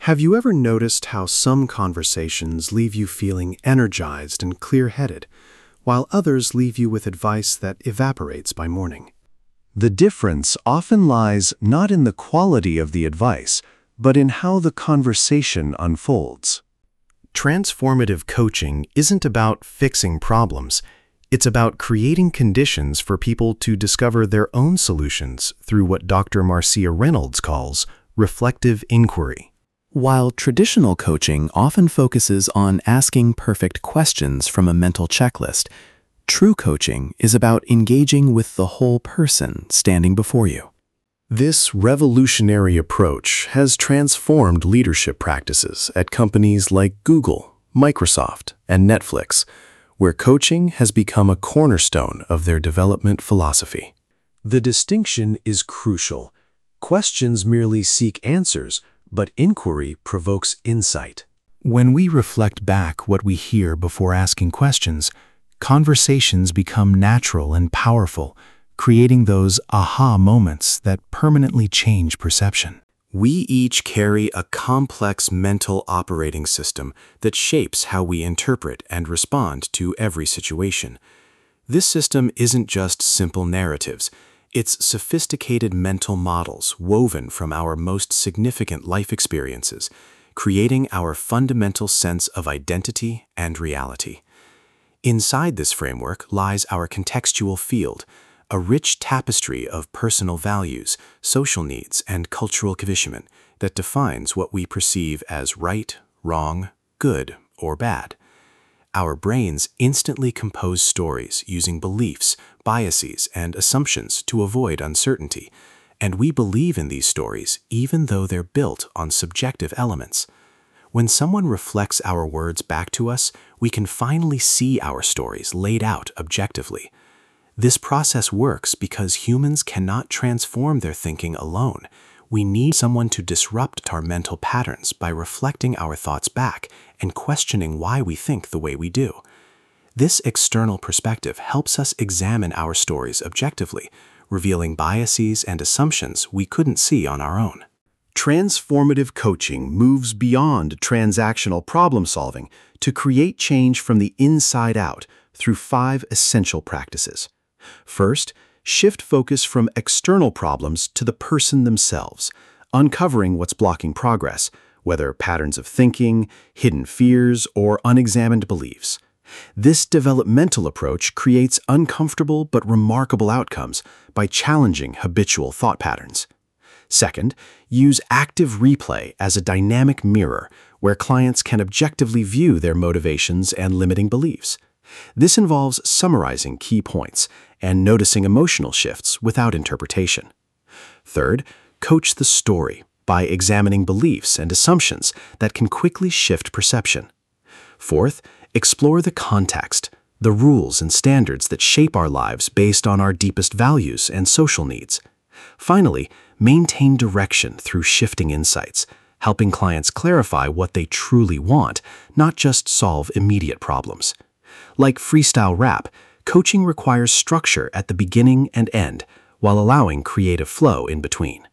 Have you ever noticed how some conversations leave you feeling energized and clear-headed, while others leave you with advice that evaporates by morning? The difference often lies not in the quality of the advice, but in how the conversation unfolds. Transformative coaching isn't about fixing problems. It's about creating conditions for people to discover their own solutions through what Dr. Marcia Reynolds calls reflective inquiry. While traditional coaching often focuses on asking perfect questions from a mental checklist, true coaching is about engaging with the whole person standing before you. This revolutionary approach has transformed leadership practices at companies like Google, Microsoft, and Netflix, where coaching has become a cornerstone of their development philosophy. The distinction is crucial. Questions merely seek answers, but inquiry provokes insight. When we reflect back what we hear before asking questions, conversations become natural and powerful, creating those aha moments that permanently change perception. We each carry a complex mental operating system that shapes how we interpret and respond to every situation. This system isn't just simple narratives. It's sophisticated mental models woven from our most significant life experiences, creating our fundamental sense of identity and reality. Inside this framework lies our contextual field, a rich tapestry of personal values, social needs, and cultural conditioning that defines what we perceive as right, wrong, good, or bad. Our brains instantly compose stories using beliefs, biases, and assumptions to avoid uncertainty, and we believe in these stories even though they're built on subjective elements. When someone reflects our words back to us, we can finally see our stories laid out objectively. This process works because humans cannot transform their thinking alone. We need someone to disrupt our mental patterns by reflecting our thoughts back and questioning why we think the way we do. This external perspective helps us examine our stories objectively, revealing biases and assumptions we couldn't see on our own. Transformative coaching moves beyond transactional problem-solving to create change from the inside out through 5 essential practices. First, shift focus from external problems to the person themselves, uncovering what's blocking progress, whether patterns of thinking, hidden fears, or unexamined beliefs. This developmental approach creates uncomfortable but remarkable outcomes by challenging habitual thought patterns. Second, use active replay as a dynamic mirror where clients can objectively view their motivations and limiting beliefs. This involves summarizing key points and noticing emotional shifts without interpretation. Third, coach the story by examining beliefs and assumptions that can quickly shift perception. Fourth, explore the context, the rules and standards that shape our lives based on our deepest values and social needs. Finally, maintain direction through shifting insights, helping clients clarify what they truly want, not just solve immediate problems. Like freestyle rap, coaching requires structure at the beginning and end, while allowing creative flow in between.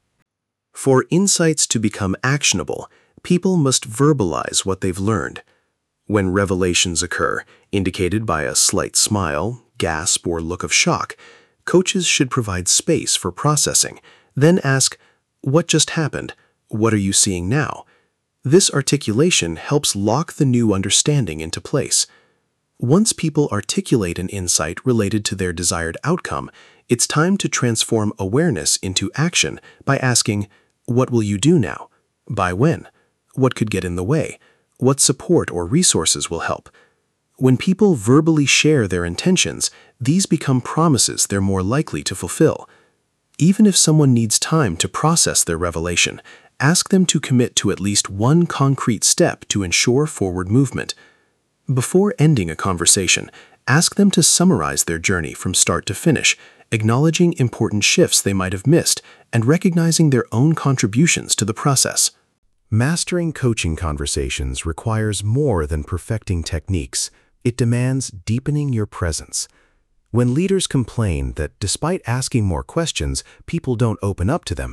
For insights to become actionable, people must verbalize what they've learned. When revelations occur, indicated by a slight smile, gasp, or look of shock, coaches should provide space for processing, then ask, "What just happened? What are you seeing now?" This articulation helps lock the new understanding into place. Once people articulate an insight related to their desired outcome, it's time to transform awareness into action by asking, "What will you do now? By when? What could get in the way? What support or resources will help?" When people verbally share their intentions, these become promises they're more likely to fulfill. Even if someone needs time to process their revelation, ask them to commit to at least one concrete step to ensure forward movement. Before ending a conversation, ask them to summarize their journey from start to finish, acknowledging important shifts they might have missed and recognizing their own contributions to the process. Mastering coaching conversations requires more than perfecting techniques. It demands deepening your presence. When leaders complain that despite asking more questions, people don't open up to them,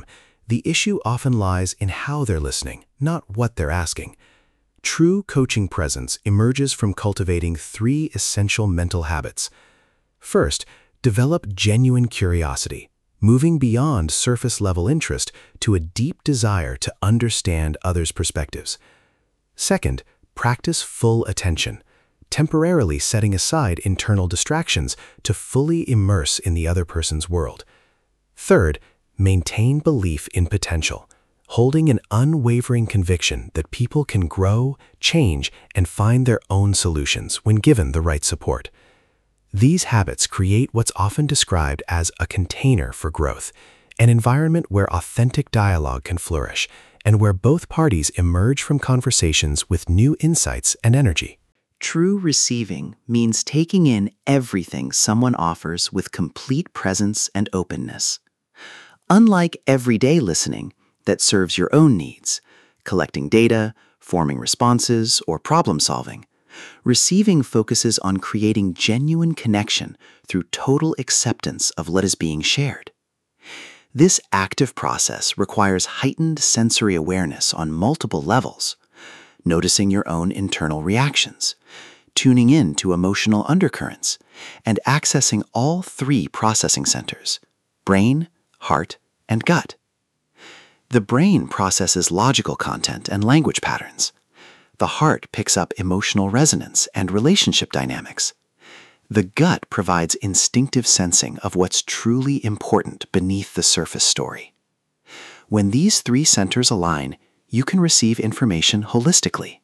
The issue often lies in how they're listening, not what they're asking. True coaching presence emerges from cultivating 3 essential mental habits. First, develop genuine curiosity, moving beyond surface-level interest to a deep desire to understand others' perspectives. Second, practice full attention, temporarily setting aside internal distractions to fully immerse in the other person's world. Third, maintain belief in potential, holding an unwavering conviction that people can grow, change, and find their own solutions when given the right support. These habits create what's often described as a container for growth, an environment where authentic dialogue can flourish, and where both parties emerge from conversations with new insights and energy. True receiving means taking in everything someone offers with complete presence and openness. Unlike everyday listening that serves your own needs, collecting data, forming responses, or problem solving, receiving focuses on creating genuine connection through total acceptance of what is being shared. This active process requires heightened sensory awareness on multiple levels, noticing your own internal reactions, tuning in to emotional undercurrents, and accessing all 3 processing centers: brain, heart, and gut. The brain processes logical content and language patterns. The heart picks up emotional resonance and relationship dynamics. The gut provides instinctive sensing of what's truly important beneath the surface story. When these 3 centers align, you can receive information holistically.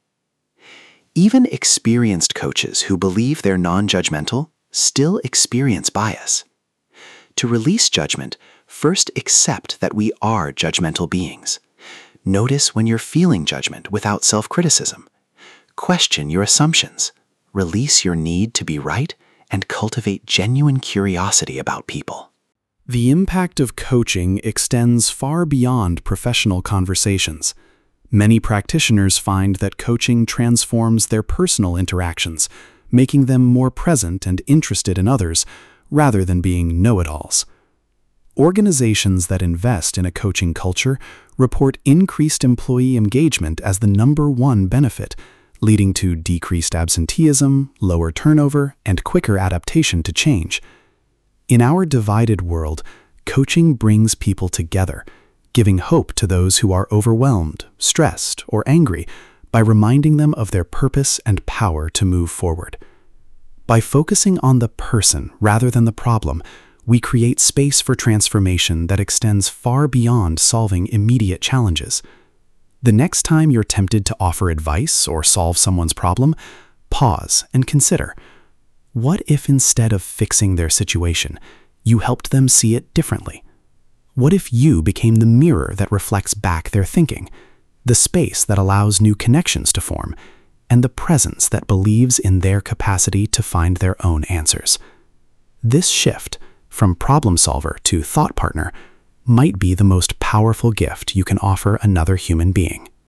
Even experienced coaches who believe they're non-judgmental still experience bias. To release judgment, first accept that we are judgmental beings. Notice when you're feeling judgment without self-criticism. Question your assumptions, release your need to be right, and cultivate genuine curiosity about people. The impact of coaching extends far beyond professional conversations. Many practitioners find that coaching transforms their personal interactions, making them more present and interested in others, rather than being know-it-alls. Organizations that invest in a coaching culture report increased employee engagement as the #1 benefit, leading to decreased absenteeism, lower turnover, and quicker adaptation to change. In our divided world, coaching brings people together, giving hope to those who are overwhelmed, stressed, or angry by reminding them of their purpose and power to move forward. By focusing on the person rather than the problem, we create space for transformation that extends far beyond solving immediate challenges. The next time you're tempted to offer advice or solve someone's problem, pause and consider, what if instead of fixing their situation, you helped them see it differently? What if you became the mirror that reflects back their thinking, the space that allows new connections to form, and the presence that believes in their capacity to find their own answers? This shift, from problem solver to thought partner, might be the most powerful gift you can offer another human being.